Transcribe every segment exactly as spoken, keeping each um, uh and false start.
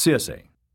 Circe.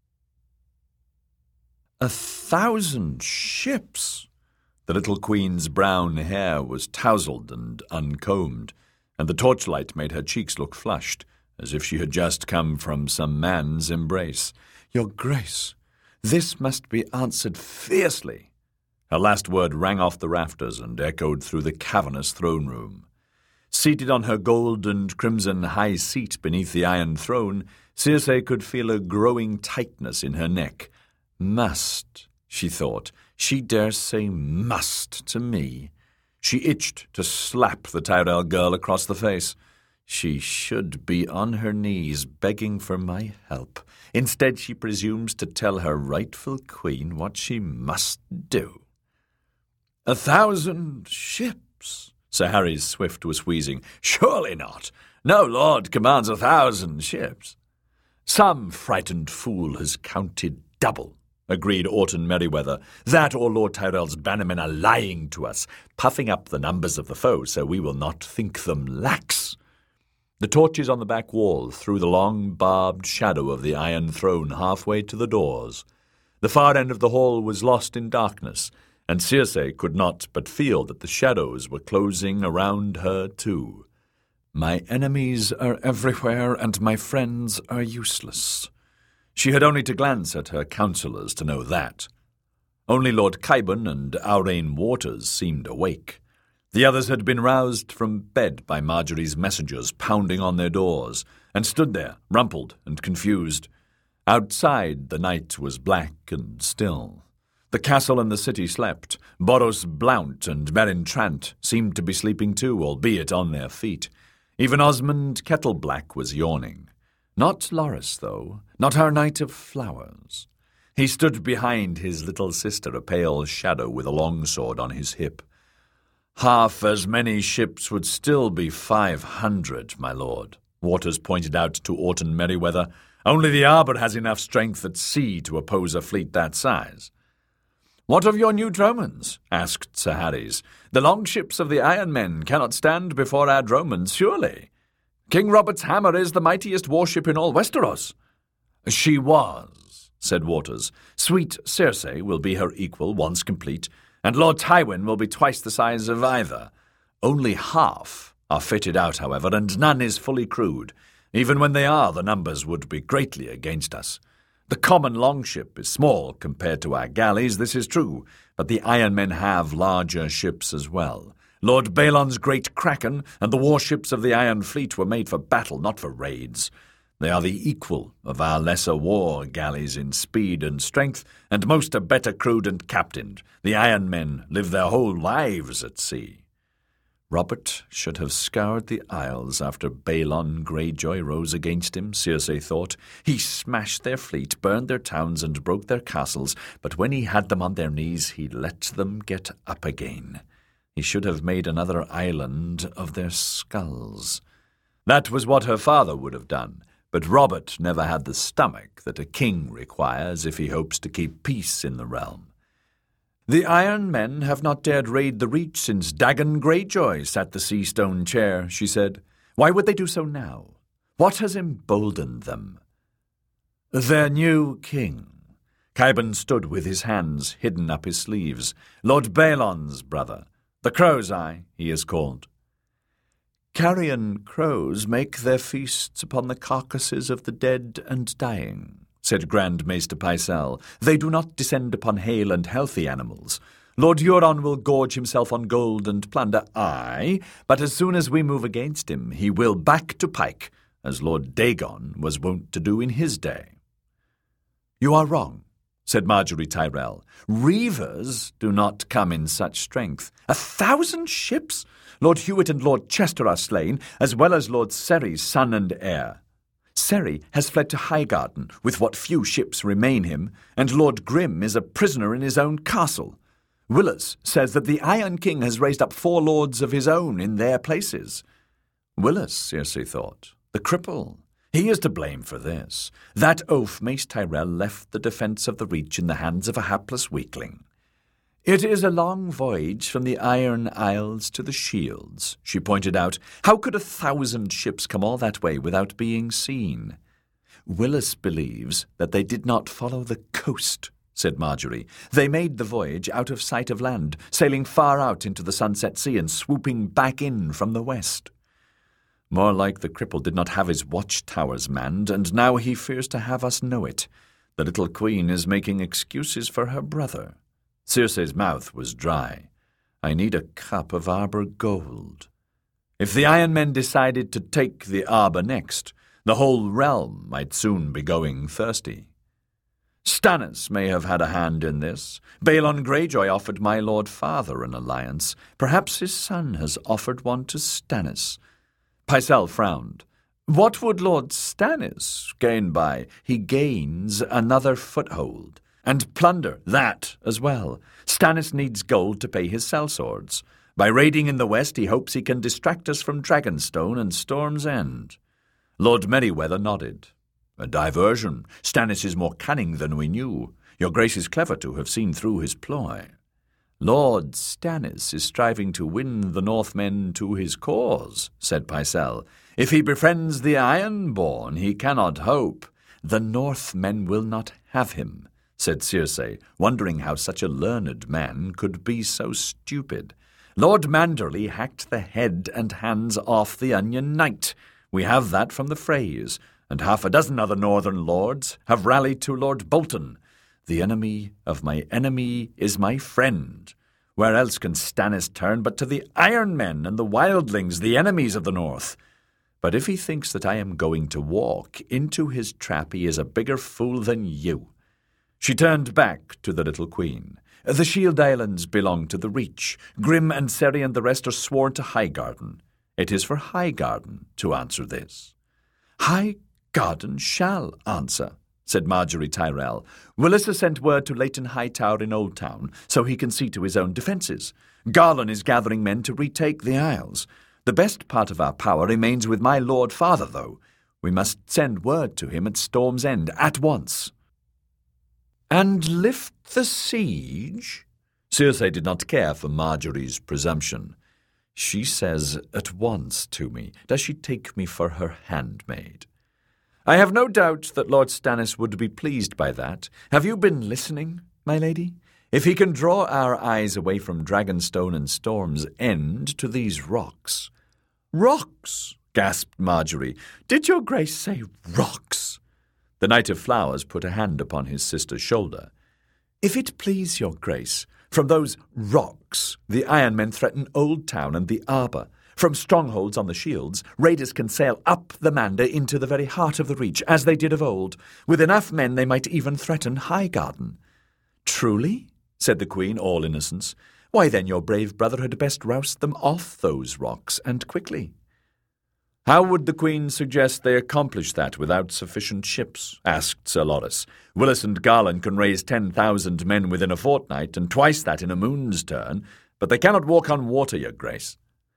A thousand ships! The little queen's brown hair was tousled and uncombed, and the torchlight made her cheeks look flushed, as if she had just come from some man's embrace. "Your Grace, this must be answered fiercely." Her last word rang off the rafters and echoed through the cavernous throne room. Seated on her gold and crimson high seat beneath the iron throne, Circe could feel a growing tightness in her neck. Must, she thought, she dare say must to me. She itched to slap the Tyrell girl across the face. She should be on her knees begging for my help. Instead, she presumes to tell her rightful queen what she must do. "A thousand ships," Sir Harry's Swift was wheezing. "Surely not. No lord commands a thousand ships." "Some frightened fool has counted double," agreed Orton Merryweather. "That or Lord Tyrell's bannermen are lying to us, puffing up the numbers of the foe so we will not think them lax." The torches on the back wall threw the long, barbed shadow of the Iron Throne halfway to the doors. The far end of the hall was lost in darkness, and Circe could not but feel that the shadows were closing around her too. "My enemies are everywhere, and my friends are useless." She had only to glance at her counsellors to know that. Only Lord Kybun and Aurane Waters seemed awake. The others had been roused from bed by Marjorie's messengers pounding on their doors, and stood there, rumpled and confused. Outside the night was black and still. The castle and the city slept. Boros Blount and Meryn Trant seemed to be sleeping too, albeit on their feet. Even Osmond Kettleblack was yawning. Not Loris, though, not her Knight of Flowers. He stood behind his little sister, a pale shadow with a longsword on his hip. "Half as many ships would still be five hundred, my lord," Waters pointed out to Orton Merryweather. "Only the Arbor has enough strength at sea to oppose a fleet that size." "What of your new dromons?" asked Sir Harry's. "The longships of the Iron Men cannot stand before our dromons, surely. King Robert's hammer is the mightiest warship in all Westeros." "She was," said Waters. "Sweet Circe will be her equal once complete, and Lord Tywin will be twice the size of either. Only half are fitted out, however, and none is fully crewed. Even when they are, the numbers would be greatly against us. The common longship is small compared to our galleys, this is true, but the Iron Men have larger ships as well. Lord Balon's great Kraken and the warships of the Iron Fleet were made for battle, not for raids. They are the equal of our lesser war galleys in speed and strength, and most are better crewed and captained. The Iron Men live their whole lives at sea." Robert should have scoured the Isles after Balon Greyjoy rose against him, Circe thought. He smashed their fleet, burned their towns, and broke their castles, but when he had them on their knees, he let them get up again. He should have made another island of their skulls. That was what her father would have done, but Robert never had the stomach that a king requires if he hopes to keep peace in the realm. "The Iron Men have not dared raid the Reach since Dagon Greyjoy sat the sea-stone chair," she said. "Why would they do so now? What has emboldened them?" "Their new king." Kybun stood with his hands hidden up his sleeves. "Lord Balon's brother. The Crow's Eye, he is called." "Carrion crows make their feasts upon the carcasses of the dead and dying," said Grand Maester Pycelle. "They do not descend upon hale and healthy animals. Lord Euron will gorge himself on gold and plunder, aye, but as soon as we move against him, he will back to pike, as Lord Dagon was wont to do in his day." "You are wrong," said Marjorie Tyrell. "Reavers do not come in such strength. A thousand ships? Lord Hewitt and Lord Chester are slain, as well as Lord Serry's son and heir. Serry has fled to Highgarden with what few ships remain him, and Lord Grim is a prisoner in his own castle. Willis says that the Iron King has raised up four lords of his own in their places." Willis, Circe thought, the cripple. He is to blame for this. That oaf Mace Tyrell left the defence of the Reach in the hands of a hapless weakling. "It is a long voyage from the Iron Isles to the Shields," she pointed out. "How could a thousand ships come all that way without being seen?" Willis believes that they did not follow the coast, said Marjorie. They made the voyage out of sight of land, sailing far out into the sunset sea and swooping back in from the west. More like the cripple did not have his watchtowers manned, and now he fears to have us know it. The little queen is making excuses for her brother. Circe's mouth was dry. I need a cup of arbor gold. If the Iron Men decided to take the arbor next, the whole realm might soon be going thirsty. Stannis may have had a hand in this. Balon Greyjoy offered my lord father an alliance. Perhaps his son has offered one to Stannis. Pycelle frowned. What would Lord Stannis gain by? He gains another foothold. And plunder, that as well. Stannis needs gold to pay his sellswords. By raiding in the west, he hopes he can distract us from Dragonstone and Storm's End. Lord Merryweather nodded. A diversion. Stannis is more cunning than we knew. Your Grace is clever to have seen through his ploy. Lord Stannis is striving to win the Northmen to his cause, said Pycelle. If he befriends the Ironborn, he cannot hope. The Northmen will not have him, said Circe, wondering how such a learned man could be so stupid. Lord Manderley hacked the head and hands off the Onion Knight. We have that from the Freys, and half a dozen other northern lords have rallied to Lord Bolton. The enemy of my enemy is my friend. Where else can Stannis turn but to the Iron Men and the Wildlings, the enemies of the North? But if he thinks that I am going to walk into his trap, he is a bigger fool than you. She turned back to the little queen. The Shield Islands belong to the Reach. Grim and Seri and the rest are sworn to Highgarden. It is for Highgarden to answer this. Highgarden shall answer, said Marjorie Tyrell. Willis has sent word to Leighton Hightower in Old Town, so he can see to his own defences. Garland is gathering men to retake the Isles. The best part of our power remains with my lord father, though. We must send word to him at Storm's End at once. And lift the siege? Circe did not care for Marjorie's presumption. She says at once to me. Does she take me for her handmaid? I have no doubt that Lord Stannis would be pleased by that. Have you been listening, my lady? If he can draw our eyes away from Dragonstone and Storm's End to these rocks. Rocks, gasped Marjorie. Did your Grace say rocks? The Knight of Flowers put a hand upon his sister's shoulder. If it please your Grace, from those rocks the Iron Men threaten Old Town and the Arbor. From strongholds on the shields, raiders can sail up the Mander into the very heart of the Reach, as they did of old. With enough men they might even threaten Highgarden. Truly? Said the Queen, all innocence. Why then your brave brother had best roust them off those rocks, and quickly. How would the Queen suggest they accomplish that without sufficient ships? Asked Sir Loras. Willis and Garland can raise ten thousand men within a fortnight, and twice that in a moon's turn, but they cannot walk on water, your Grace.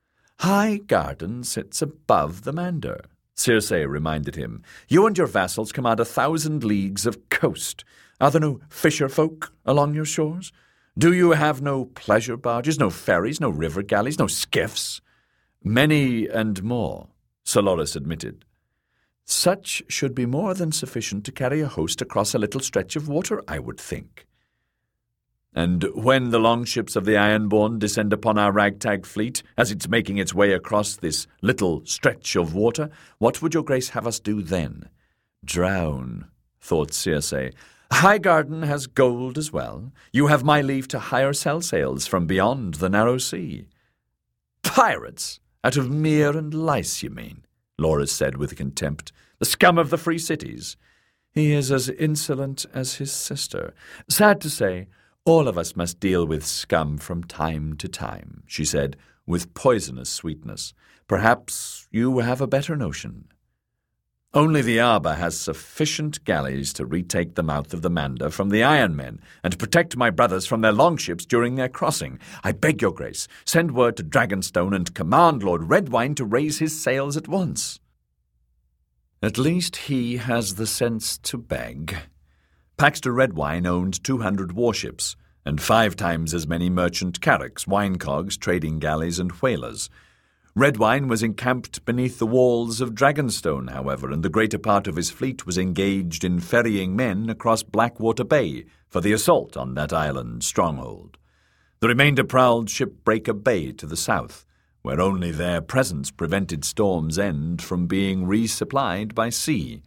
Highgarden sits above the Mander, Circe reminded him. You and your vassals command a thousand leagues of coast. Are there no fisher folk along your shores? Do you have no pleasure barges, no ferries, no river galleys, no skiffs? Many and more, Sir Loras admitted. Such should be more than sufficient to carry a host across a little stretch of water, I would think. And when the longships of the Ironborn descend upon our ragtag fleet, as it's making its way across this little stretch of water, what would your Grace have us do then? Drown, thought Circe. Highgarden has gold as well. You have my leave to hire sell sails from beyond the narrow sea. Pirates! Out of Mere and Lice, you mean? Loras said with contempt. The scum of the free cities. He is as insolent as his sister. Sad to say, all of us must deal with scum from time to time, she said, with poisonous sweetness. Perhaps you have a better notion. Only the Arbor has sufficient galleys to retake the mouth of the Mander from the Iron Men and protect my brothers from their longships during their crossing. I beg your Grace, send word to Dragonstone and command Lord Redwyne to raise his sails at once. At least he has the sense to beg. Paxter Redwyne owned two hundred warships and five times as many merchant carracks, winecogs, trading galleys, and whalers. Redwine was encamped beneath the walls of Dragonstone, however, and the greater part of his fleet was engaged in ferrying men across Blackwater Bay for the assault on that island stronghold. The remainder prowled Shipbreaker Bay to the south, where only their presence prevented Storm's End from being resupplied by sea.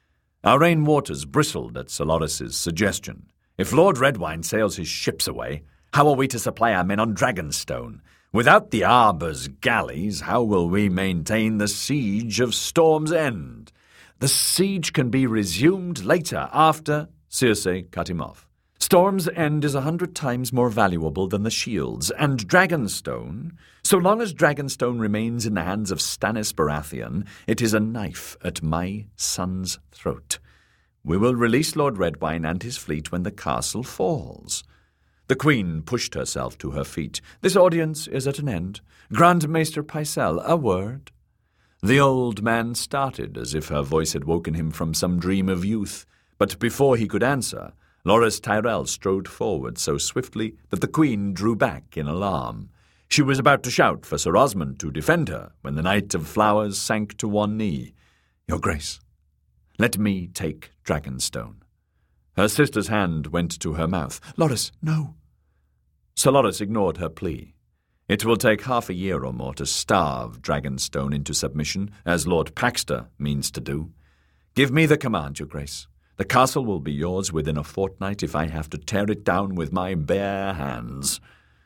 Aurane Waters bristled at Soloris's suggestion. If Lord Redwine sails his ships away, how are we to supply our men on Dragonstone? Without the Arbor's galleys, how will we maintain the siege of Storm's End? The siege can be resumed later, after— Circe cut him off. Storm's End is a hundred times more valuable than the shields, and Dragonstone, so long as Dragonstone remains in the hands of Stannis Baratheon, it is a knife at my son's throat. We will release Lord Redwine and his fleet when the castle falls. The Queen pushed herself to her feet. This audience is at an end. Grand Maester Pycelle, a word. The old man started as if her voice had woken him from some dream of youth, but before he could answer, Loras Tyrell strode forward so swiftly that the Queen drew back in alarm. She was about to shout for Sir Osmond to defend her when the Knight of Flowers sank to one knee. Your Grace, let me take Dragonstone. Her sister's hand went to her mouth. Loras, no. Sir Loras ignored her plea. It will take half a year or more to starve Dragonstone into submission, as Lord Paxter means to do. Give me the command, Your Grace. The castle will be yours within a fortnight if I have to tear it down with my bare hands.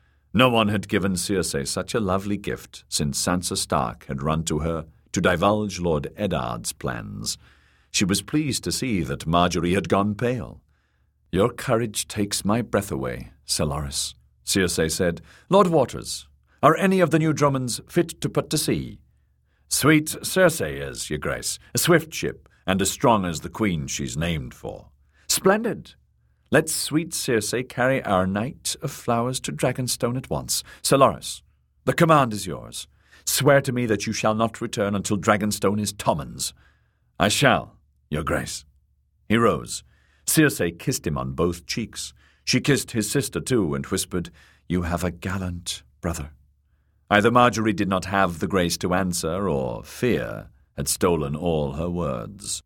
No one had given Circe such a lovely gift since Sansa Stark had run to her to divulge Lord Eddard's plans. She was pleased to see that Marjorie had gone pale. Your courage takes my breath away, Sir Loras, Circe said. Lord Waters, are any of the new Drummonds fit to put to sea? Sweet Circe is, Your Grace, a swift ship, and as strong as the Queen she's named for. Splendid! Let sweet Circe carry our Knight of Flowers to Dragonstone at once. Sir Loras, the command is yours. Swear to me that you shall not return until Dragonstone is Tommen's. I shall, Your Grace. He rose. Circe kissed him on both cheeks. She kissed his sister too and whispered, You have a gallant brother. Either Marjorie did not have the grace to answer, or fear had stolen all her words.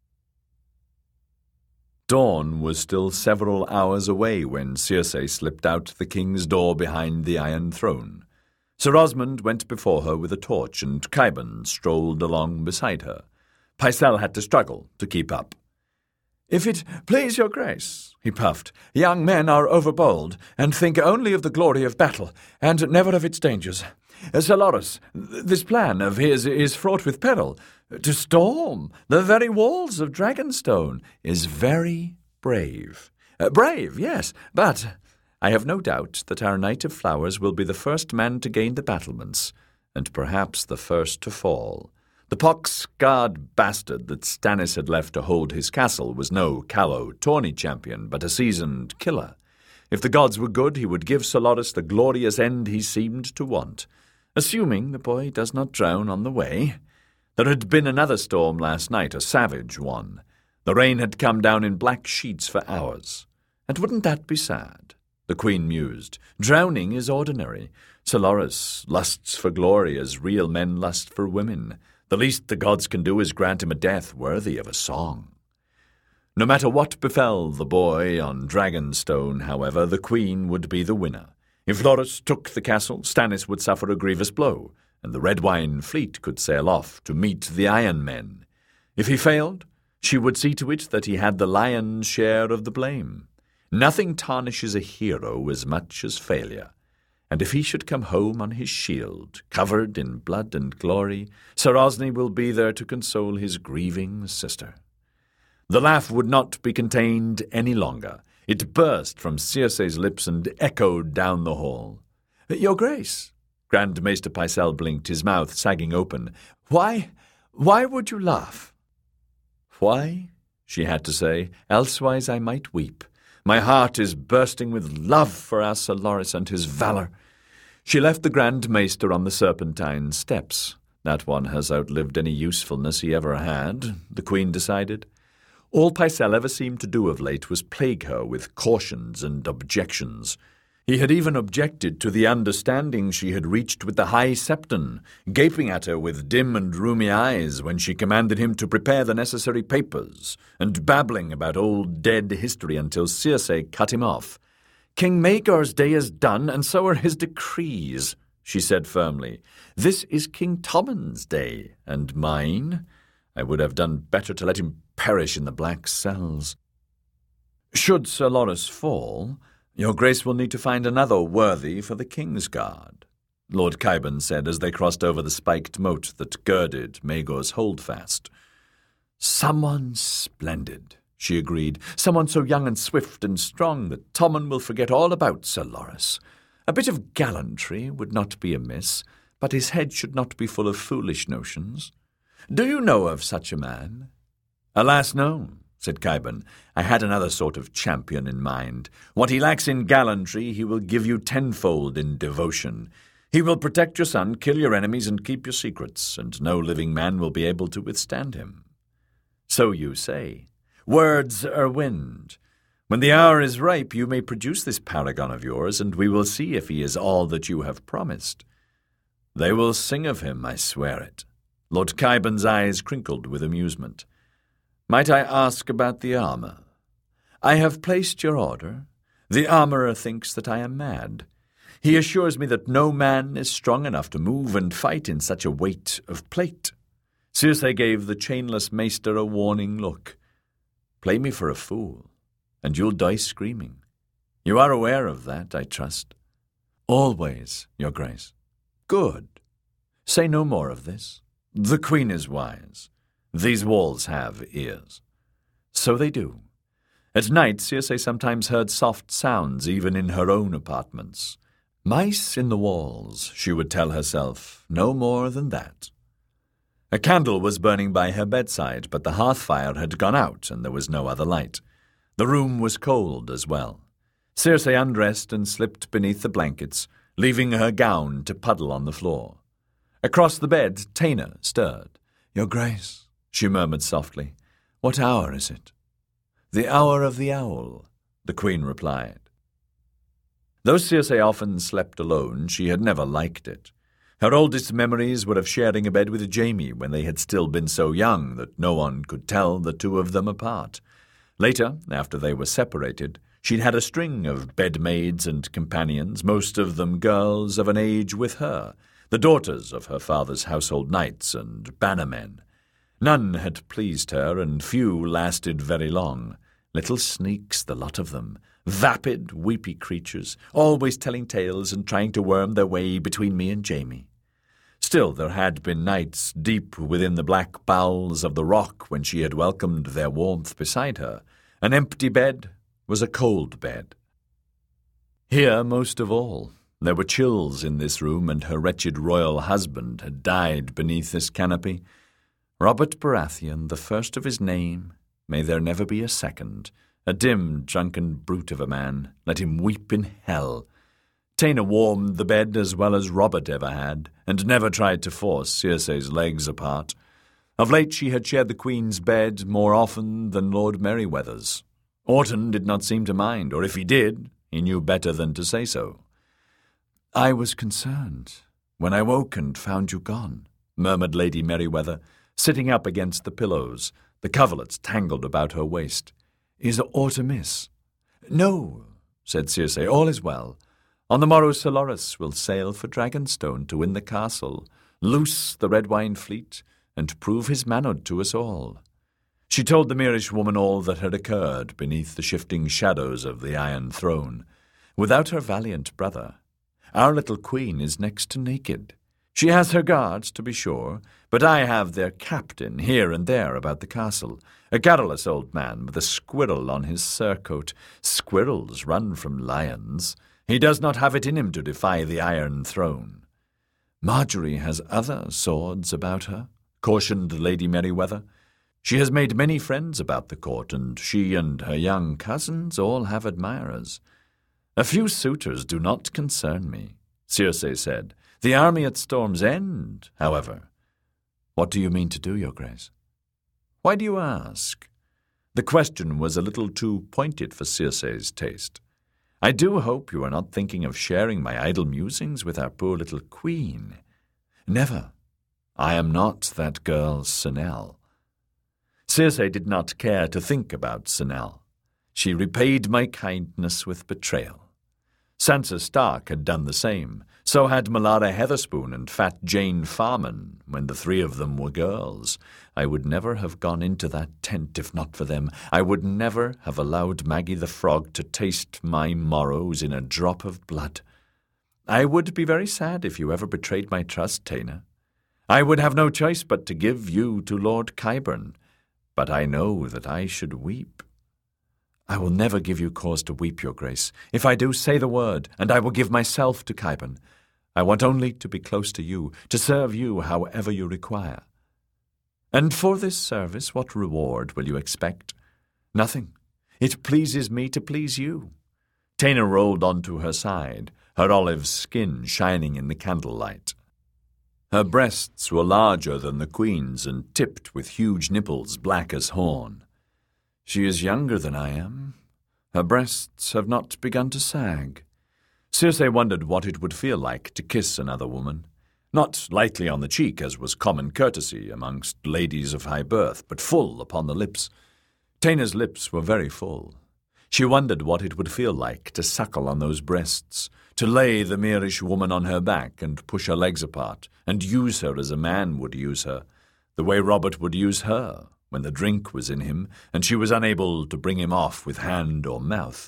Dawn was still several hours away when Circe slipped out the king's door behind the Iron Throne. Sir Osmond went before her with a torch, and Qyburn strolled along beside her. Pycelle had to struggle to keep up. If it please your grace, he puffed, young men are overbold, and think only of the glory of battle, and never of its dangers. Sir Loras, this plan of his is fraught with peril. To storm the very walls of Dragonstone is very brave. Uh, brave, yes, but I have no doubt that our Knight of Flowers will be the first man to gain the battlements, and perhaps the first to fall. The pox-scarred bastard that Stannis had left to hold his castle was no callow, tawny champion, but a seasoned killer. If the gods were good, he would give Sir Loras the glorious end he seemed to want, assuming the boy does not drown on the way. There had been another storm last night, a savage one. The rain had come down in black sheets for hours. And wouldn't that be sad? The Queen mused. Drowning is ordinary. Sir Loras lusts for glory as real men lust for women. The least the gods can do is grant him a death worthy of a song. No matter what befell the boy on Dragonstone, however, the Queen would be the winner. If Loras took the castle, Stannis would suffer a grievous blow, and the Redwine fleet could sail off to meet the Iron Men. If he failed, she would see to it that he had the lion's share of the blame. Nothing tarnishes a hero as much as failure. And if he should come home on his shield, covered in blood and glory, Sir Osney will be there to console his grieving sister. The laugh would not be contained any longer. It burst from Circe's lips and echoed down the hall. Your Grace, Grand Maester Pycelle blinked, his mouth sagging open. Why, why would you laugh? Why, she had to say, elsewise I might weep. My heart is bursting with love for our Sir Loras and his valour. She left the Grand Maester on the Serpentine steps. That one has outlived any usefulness he ever had, the Queen decided. All Pycelle ever seemed to do of late was plague her with cautions and objections. He had even objected to the understanding she had reached with the High Septon, gaping at her with dim and rheumy eyes when she commanded him to prepare the necessary papers, and babbling about old dead history until Circe cut him off. "King Maegor's day is done, and so are his decrees," she said firmly. "This is King Tommen's day, and mine. I would have done better to let him perish in the black cells. Should Sir Loras fall, your grace will need to find another worthy for the king's guard," Lord Khyben said as they crossed over the spiked moat that girded Maegor's holdfast. "Someone splendid," she agreed. "Someone so young and swift and strong that Tommen will forget all about Sir Loras. A bit of gallantry would not be amiss, but his head should not be full of foolish notions. Do you know of such a man?" "Alas, no," said Khyben. "I had another sort of champion in mind. What he lacks in gallantry he will give you tenfold in devotion. He will protect your son, kill your enemies, and keep your secrets, and no living man will be able to withstand him." "So you say. Words are wind. When the hour is ripe, you may produce this paragon of yours, and we will see if he is all that you have promised. They will sing of him, I swear it." Lord Khyben's eyes crinkled with amusement. "Might I ask about the armour? I have placed your order. The armourer thinks that I am mad. He assures me that no man is strong enough to move and fight in such a weight of plate." Circe gave the chainless maester a warning look. "Play me for a fool, and you'll die screaming. You are aware of that, I trust." "Always, your grace." "Good. Say no more of this. The queen is wise. These walls have ears." "So they do." At night, Circe sometimes heard soft sounds even in her own apartments. Mice in the walls, she would tell herself, no more than that. A candle was burning by her bedside, but the hearth fire had gone out and there was no other light. The room was cold as well. Circe undressed and slipped beneath the blankets, leaving her gown to puddle on the floor. Across the bed, Taina stirred. "Your grace," she murmured softly, "what hour is it?" "The hour of the owl," the queen replied. Though Circe often slept alone, she had never liked it. Her oldest memories were of sharing a bed with Jaime when they had still been so young that no one could tell the two of them apart. Later, after they were separated, she'd had a string of bedmaids and companions, most of them girls of an age with her, the daughters of her father's household knights and bannermen. None had pleased her, and few lasted very long. Little sneaks, the lot of them, vapid, weepy creatures, always telling tales and trying to worm their way between me and Jaime. Still, there had been nights deep within the black bowels of the rock when she had welcomed their warmth beside her. An empty bed was a cold bed. Here, most of all, there were chills in this room, and her wretched royal husband had died beneath this canopy. Robert Baratheon, the first of his name, may there never be a second, a dim, drunken brute of a man, let him weep in hell. Taina warmed the bed as well as Robert ever had, and never tried to force Circe's legs apart. Of late she had shared the queen's bed more often than Lord Merryweather's. Orton did not seem to mind, or if he did, he knew better than to say so. "I was concerned when I woke and found you gone," murmured Lady Merryweather, sitting up against the pillows, the coverlets tangled about her waist. "Is aught amiss?" "No," said Circe, "all is well. On the morrow Sir Loras will sail for Dragonstone to win the castle, loose the red wine fleet, and prove his manhood to us all." She told the Myrish woman all that had occurred beneath the shifting shadows of the Iron Throne. Without her valiant brother, our little queen is next to naked. She has her guards, to be sure, but I have their captain here and there about the castle, a garrulous old man with a squirrel on his surcoat. Squirrels run from lions. He does not have it in him to defy the Iron Throne. "Marjorie has other swords about her," cautioned Lady Merryweather. "She has made many friends about the court, and she and her young cousins all have admirers." "A few suitors do not concern me," Circe said. "The army at Storm's End, however." "What do you mean to do, your grace?" "Why do you ask?" The question was a little too pointed for Circe's taste. I do hope you are not thinking of sharing my idle musings with our poor little queen. Never. I am not that girl Senelle." Circe did not care to think about Senelle. She repaid my kindness with betrayal. Sansa Stark had done the same. So had Melara Heatherspoon and Fat Jane Farman when the three of them were girls. I would never have gone into that tent if not for them. I would never have allowed Maggie the Frog to taste my morrows in a drop of blood. I would be very sad if you ever betrayed my trust, Taena. I would have no choice but to give you to Lord Qyburn, but I know that I should weep. I will never give you cause to weep, Your Grace. If I do, say the word, and I will give myself to Qyburn. I want only to be close to you, to serve you however you require. And for this service, what reward will you expect? Nothing. It pleases me to please you." Taena rolled onto her side, her olive skin shining in the candlelight. Her breasts were larger than the queen's and tipped with huge nipples black as horn. She is younger than I am. Her breasts have not begun to sag. Circe wondered what it would feel like to kiss another woman. Not lightly on the cheek, as was common courtesy amongst ladies of high birth, but full upon the lips. Taena's lips were very full. She wondered what it would feel like to suckle on those breasts, to lay the Myrish woman on her back and push her legs apart, and use her as a man would use her, the way Robert would use her when the drink was in him and she was unable to bring him off with hand or mouth.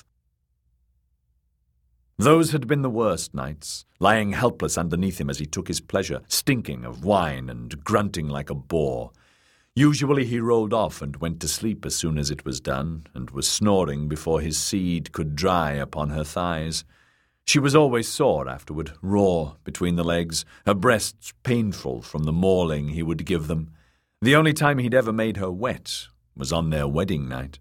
Those had been the worst nights, lying helpless underneath him as he took his pleasure, stinking of wine and grunting like a boar. Usually he rolled off and went to sleep as soon as it was done, and was snoring before his seed could dry upon her thighs. She was always sore afterward, raw between the legs, her breasts painful from the mauling he would give them. The only time he'd ever made her wet was on their wedding night.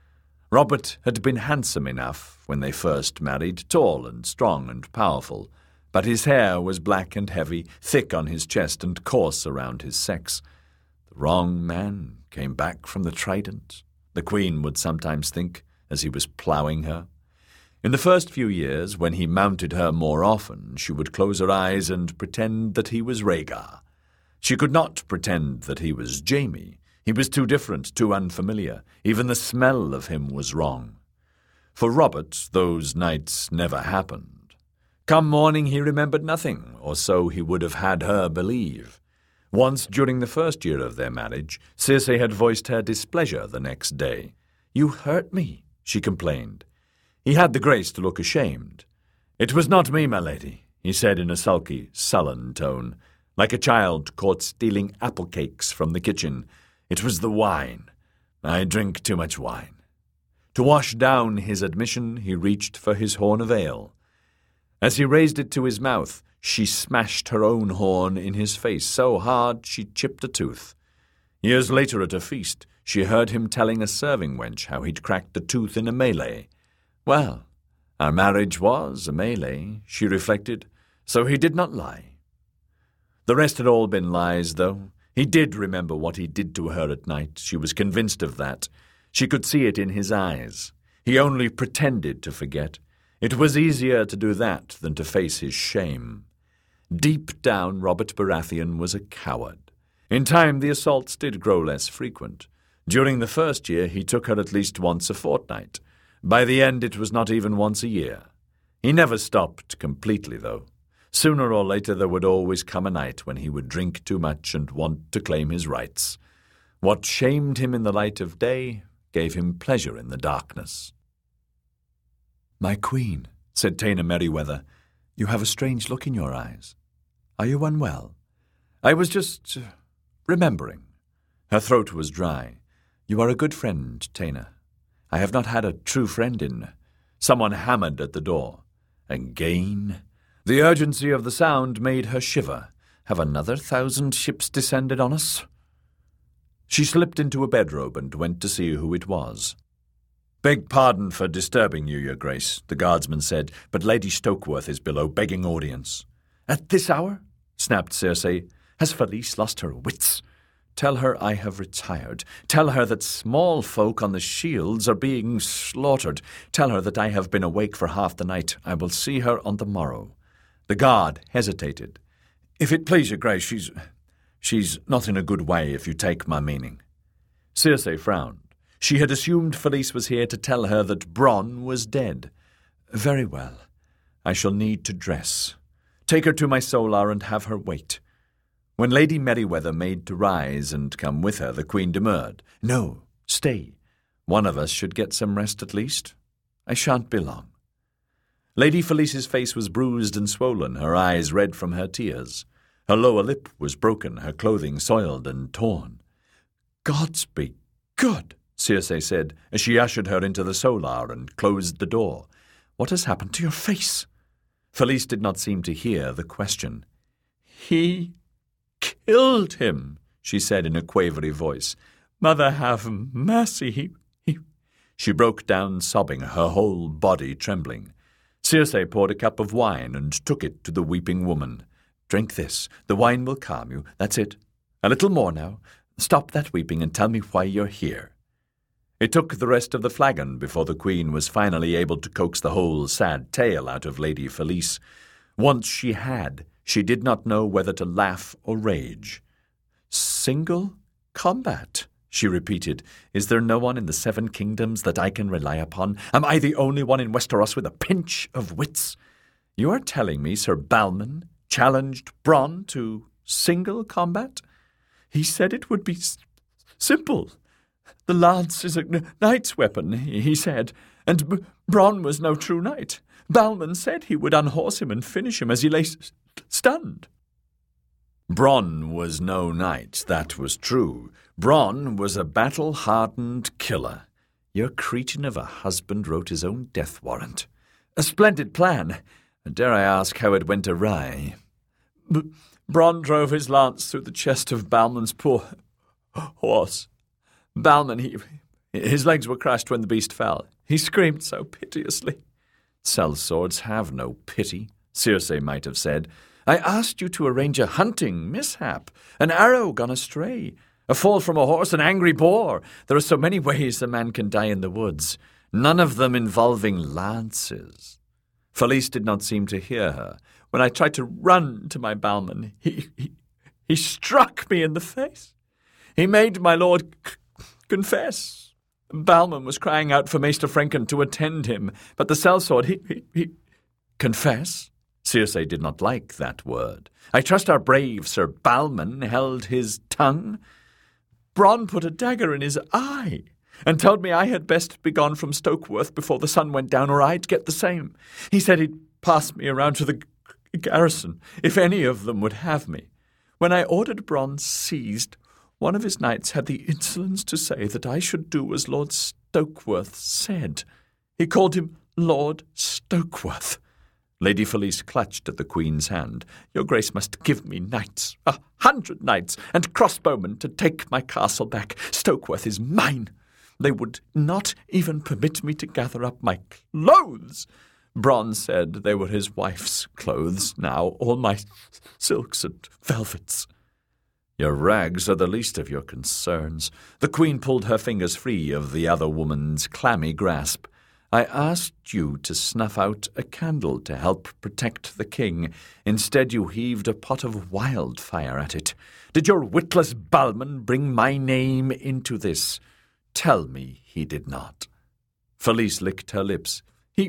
Robert had been handsome enough when they first married, tall and strong and powerful, but his hair was black and heavy, thick on his chest and coarse around his sex. The wrong man came back from the Trident, the queen would sometimes think, as he was ploughing her. In the first few years, when he mounted her more often, she would close her eyes and pretend that he was Rhaegar. She could not pretend that he was Jaime. He was too different, too unfamiliar. Even the smell of him was wrong. For Robert, those nights never happened. Come morning he remembered nothing, or so he would have had her believe. Once during the first year of their marriage, Circe had voiced her displeasure the next day. "You hurt me," she complained. He had the grace to look ashamed. "It was not me, my lady," he said in a sulky, sullen tone, like a child caught stealing apple cakes from the kitchen. "It was the wine. I drink too much wine." To wash down his admission, he reached for his horn of ale. As he raised it to his mouth, she smashed her own horn in his face so hard she chipped a tooth. Years later at a feast, she heard him telling a serving wench how he'd cracked a tooth in a melee. Well, our marriage was a melee, she reflected, so he did not lie. The rest had all been lies, though. He did remember what he did to her at night. She was convinced of that. She could see it in his eyes. He only pretended to forget. It was easier to do that than to face his shame. Deep down, Robert Baratheon was a coward. In time, the assaults did grow less frequent. During the first year, he took her at least once a fortnight. By the end, it was not even once a year. He never stopped completely, though. Sooner or later there would always come a night when he would drink too much and want to claim his rights. What shamed him in the light of day gave him pleasure in the darkness. "My queen," said Taena Merryweather, "you have a strange look in your eyes. Are you unwell?" "I was just uh, remembering." Her throat was dry. "You are a good friend, Taena. I have not had a true friend in—" Someone hammered at the door. Again? The urgency of the sound made her shiver. Have another thousand ships descended on us? She slipped into a bedrobe and went to see who it was. "Beg pardon for disturbing you, Your Grace," the guardsman said, "but Lady Stokeworth is below begging audience." "At this hour?" snapped Circe. "Has Felice lost her wits?" Tell her I have retired. Tell her that small folk on the shields are being slaughtered. Tell her that I have been awake for half the night. I will see her on the morrow." The guard hesitated. "If it please your grace, she's... she's not in a good way, if you take my meaning." Circe frowned. She had assumed Felice was here to tell her that Bronn was dead. "Very well. I shall need to dress. Take her to my solar and have her wait." When Lady Merryweather made to rise and come with her, the Queen demurred. "No, stay. One of us should get some rest at least. I shan't be long." Lady Felice's face was bruised and swollen, her eyes red from her tears. Her lower lip was broken, her clothing soiled and torn. "Gods be good," Circe said, as she ushered her into the solar and closed the door. "What has happened to your face?" Felice did not seem to hear the question. "He killed him," she said in a quavery voice. "Mother have mercy, he, he... She broke down sobbing, her whole body trembling. Circe poured a cup of wine and took it to the weeping woman. "Drink this. The wine will calm you. That's it. A little more now. Stop that weeping and tell me why you're here." It took the rest of the flagon before the Queen was finally able to coax the whole sad tale out of Lady Felice. Once she had, she did not know whether to laugh or rage. "Single combat," she repeated. "Is there no one in the Seven Kingdoms that I can rely upon? Am I the only one in Westeros with a pinch of wits? You are telling me Sir Balman challenged Bronn to single combat? He said it would be s- simple. The lance is a knight's weapon, he said, and B- Bronn was no true knight. Balman said he would unhorse him and finish him as he lay s- stunned." Bronn was no knight, that was true. Bronn was a battle-hardened killer. Your cretin of a husband wrote his own death warrant. A splendid plan. Dare I ask how it went awry? B- Bronn drove his lance through the chest of Balman's poor horse. Balman, he, his legs were crushed when the beast fell. He screamed so piteously. "Sellswords have no pity," Circe might have said. "I asked you to arrange a hunting mishap, an arrow gone astray, a fall from a horse, an angry boar. There are so many ways a man can die in the woods, none of them involving lances." Felice did not seem to hear her. "When I tried to run to my Balman, he, he, he struck me in the face. He made my lord c- confess. Balman was crying out for Maester Franken to attend him, but the sellsword, he, he, he... Confess? Circe did not like that word. I trust our brave Sir Balman held his tongue. Bronn put a dagger in his eye and told me I had best be gone from Stokeworth before the sun went down, or I'd get the same. He said he'd pass me around to the g- garrison, if any of them would have me. When I ordered Bronn seized, one of his knights had the insolence to say that I should do as Lord Stokeworth said. He called him Lord Stokeworth." Lady Felice clutched at the Queen's hand. "Your Grace must give me knights, a hundred knights, and crossbowmen to take my castle back. Stokeworth is mine. They would not even permit me to gather up my clothes. Bronn said they were his wife's clothes now, all my silks and velvets." "Your rags are the least of your concerns." The Queen pulled her fingers free of the other woman's clammy grasp. "I asked you to snuff out a candle to help protect the king. Instead you heaved a pot of wildfire at it. Did your witless Balman bring my name into this? Tell me he did not." Felice licked her lips. He...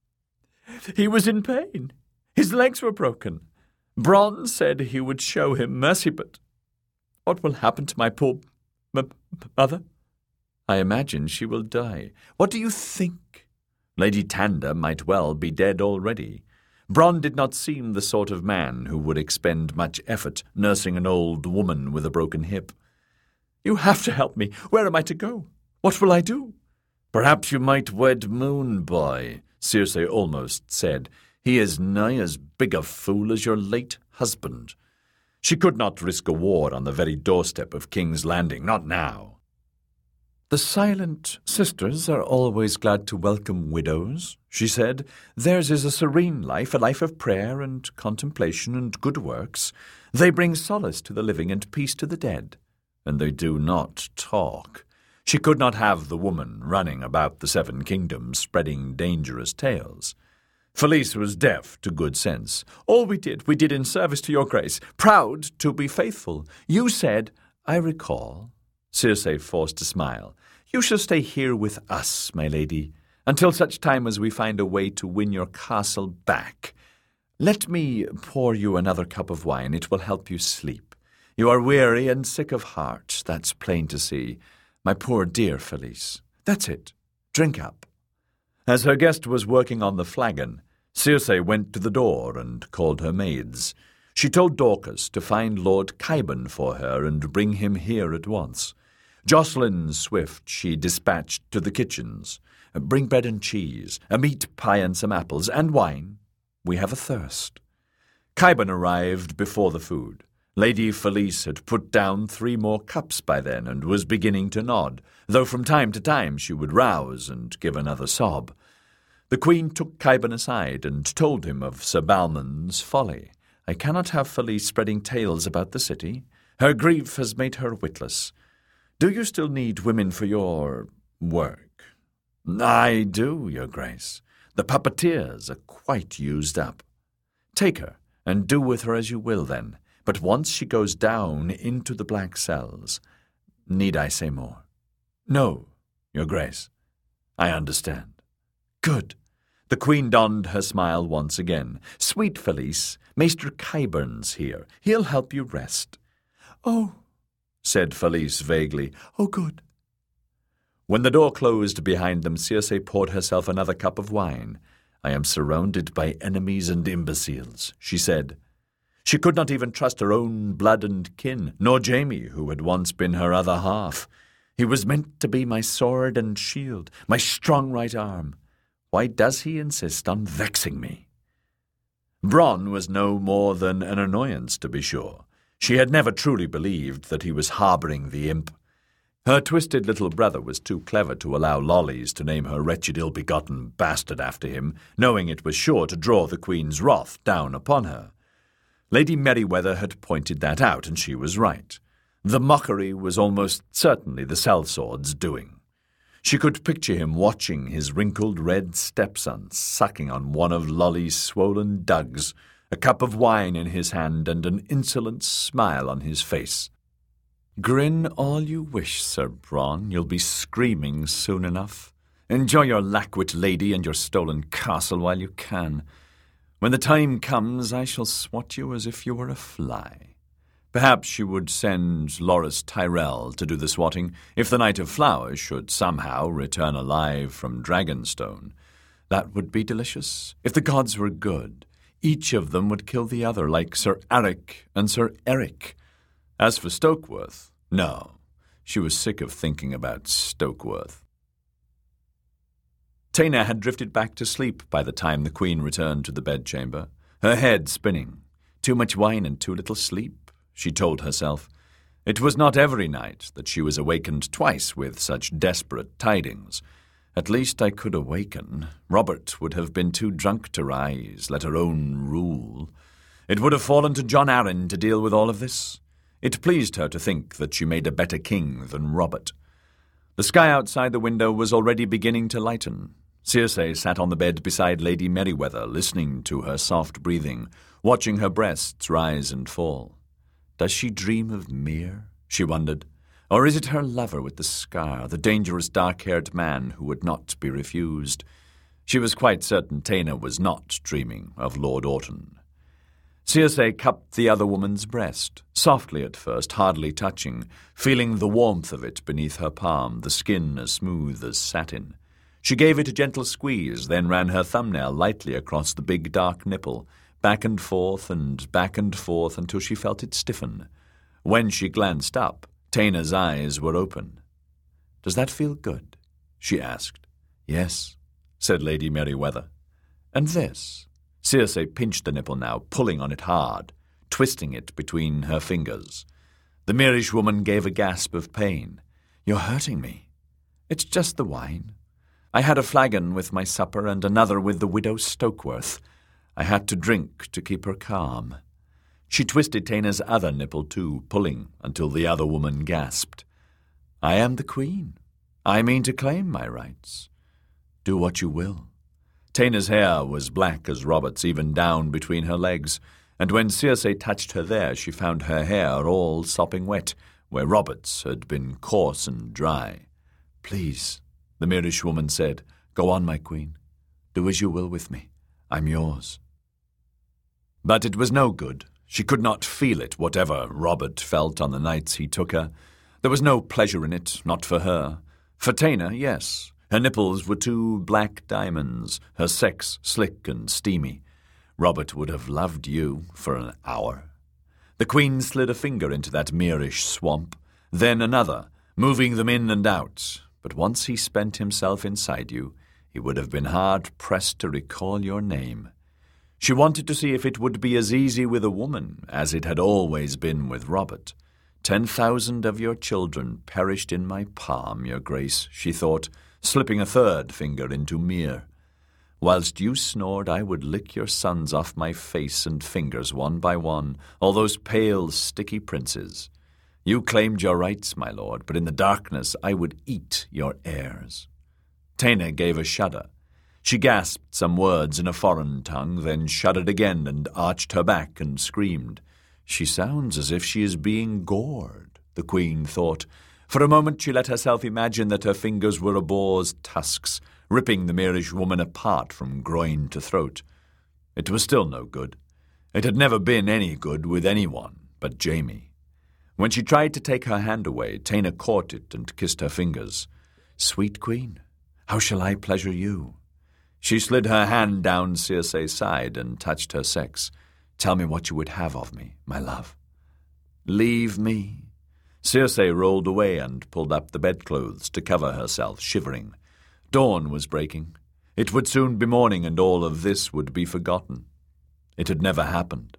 he was in pain. His legs were broken. Bronn said he would show him mercy, but what will happen to my poor m- mother? I imagine she will die. What do you think? Lady Tanda might well be dead already. Bronn did not seem the sort of man who would expend much effort nursing an old woman with a broken hip. "You have to help me. Where am I to go? What will I do?" "Perhaps you might wed Moonboy," Circe almost said. "He is nigh as big a fool as your late husband." She could not risk a war on the very doorstep of King's Landing, not now. "The Silent Sisters are always glad to welcome widows," she said. "Theirs is a serene life, a life of prayer and contemplation and good works. They bring solace to the living and peace to the dead. and they do not talk. She could not have the woman running about the seven kingdoms spreading dangerous tales. Felice was deaf to good sense. All we did, we did in service to your grace, proud to be faithful. You said, I recall. Circe forced a smile. You shall stay here with us, my lady, until such time as we find a way to win your castle back. Let me pour you another cup of wine. It will help you sleep. You are weary and sick of heart, that's plain to see. My poor dear Felice. That's it. Drink up. As her guest was working on the flagon, Circe went to the door and called her maids. She told Dorcas to find Lord Cybon for her and bring him here at once. Jocelyn Swift she dispatched to the kitchens. Bring bread and cheese, a meat pie and some apples, and wine. We have a thirst. Cybon arrived before the food. Lady Felice had put down three more cups by then and was beginning to nod, though from time to time she would rouse and give another sob. The Queen took Cybon aside and told him of Sir Balmon's folly. I cannot have Felice spreading tales about the city. Her grief has made her witless. Do you still need women for your work? I do, your grace. The puppeteers are quite used up. Take her, and do with her as you will then. But once she goes down into the black cells, need I say more? No, your grace. I understand. Good. The Queen donned her smile once again. Sweet Felice, Maester Cybon's here. He'll help you rest. Oh, said Felice vaguely. Oh, good. When the door closed behind them, Circe poured herself another cup of wine. I am surrounded by enemies and imbeciles, she said. She could not even trust her own blood and kin, nor Jamie, who had once been her other half. He was meant to be my sword and shield, my strong right arm. Why does he insist on vexing me? Bronn was no more than an annoyance, to be sure. She had never truly believed that he was harbouring the imp. Her twisted little brother was too clever to allow lollies to name her wretched ill-begotten bastard after him, knowing it was sure to draw the Queen's wrath down upon her. Lady Merryweather had pointed that out, and she was right. The mockery was almost certainly the sellsword's doing. She could picture him watching his wrinkled red stepson sucking on one of Lolly's swollen dugs, a cup of wine in his hand and an insolent smile on his face. Grin all you wish, Sir Bronn. You'll be screaming soon enough. Enjoy your lackwit lady and your stolen castle while you can. When the time comes, I shall swat you as if you were a fly. Perhaps you would send Loras Tyrell to do the swatting if the Knight of Flowers should somehow return alive from Dragonstone. That would be delicious. If the gods were good, each of them would kill the other, like Sir Eric and Sir Eric. As for Stokeworth, no, she was sick of thinking about Stokeworth. Taina had drifted back to sleep by the time the Queen returned to the bedchamber, her head spinning. Too much wine and too little sleep, she told herself. It was not every night that she was awakened twice with such desperate tidings. At least I could awaken. Robert would have been too drunk to rise, let alone rule. It would have fallen to Jon Arryn to deal with all of this. It pleased her to think that she made a better king than Robert. The sky outside the window was already beginning to lighten. Circe sat on the bed beside Lady Merryweather, listening to her soft breathing, watching her breasts rise and fall. Does she dream of Myr? She wondered. Or is it her lover with the scar, the dangerous dark-haired man who would not be refused? She was quite certain Taina was not dreaming of Lord Orton. Circe cupped the other woman's breast, softly at first, hardly touching, feeling the warmth of it beneath her palm, the skin as smooth as satin. She gave it a gentle squeeze, then ran her thumbnail lightly across the big dark nipple, back and forth and back and forth until she felt it stiffen. When she glanced up, Taina's eyes were open. "Does that feel good?" she asked. "Yes," said Lady Merryweather. "And this?" Circe pinched the nipple now, pulling on it hard, twisting it between her fingers. The Myrish woman gave a gasp of pain. "You're hurting me." "It's just the wine. I had a flagon with my supper and another with the widow Stokeworth. I had to drink to keep her calm." She twisted Taina's other nipple too, pulling until the other woman gasped. "I am the queen. I mean to claim my rights. Do what you will." Taina's hair was black as Robert's, even down between her legs, and when Circe touched her there, she found her hair all sopping wet, where Robert's had been coarse and dry. "Please," the Myrish woman said, "go on, my queen. Do as you will with me. I'm yours." But it was no good. She could not feel it, whatever Robert felt on the nights he took her. There was no pleasure in it, not for her. For Taina, yes. Her nipples were two black diamonds, her sex slick and steamy. Robert would have loved you for an hour. The queen slid a finger into that Myrish swamp, then another, moving them in and out. But once he spent himself inside you, he would have been hard-pressed to recall your name. She wanted to see if it would be as easy with a woman as it had always been with Robert. Ten thousand of your children perished in my palm, your grace, she thought, slipping a third finger into Myr. Whilst you snored, I would lick your sons off my face and fingers one by one, all those pale, sticky princes. You claimed your rights, my lord, but in the darkness I would eat your heirs. Taina gave a shudder. She gasped some words in a foreign tongue, then shuddered again and arched her back and screamed. She sounds as if she is being gored, the queen thought. For a moment she let herself imagine that her fingers were a boar's tusks, ripping the Myrish woman apart from groin to throat. It was still no good. It had never been any good with anyone but Jamie. When she tried to take her hand away, Taina caught it and kissed her fingers. "Sweet queen, how shall I pleasure you?" She slid her hand down Circe's side and touched her sex. "Tell me what you would have of me, my love." "Leave me." Circe rolled away and pulled up the bedclothes to cover herself, shivering. Dawn was breaking. It would soon be morning, and all of this would be forgotten. It had never happened.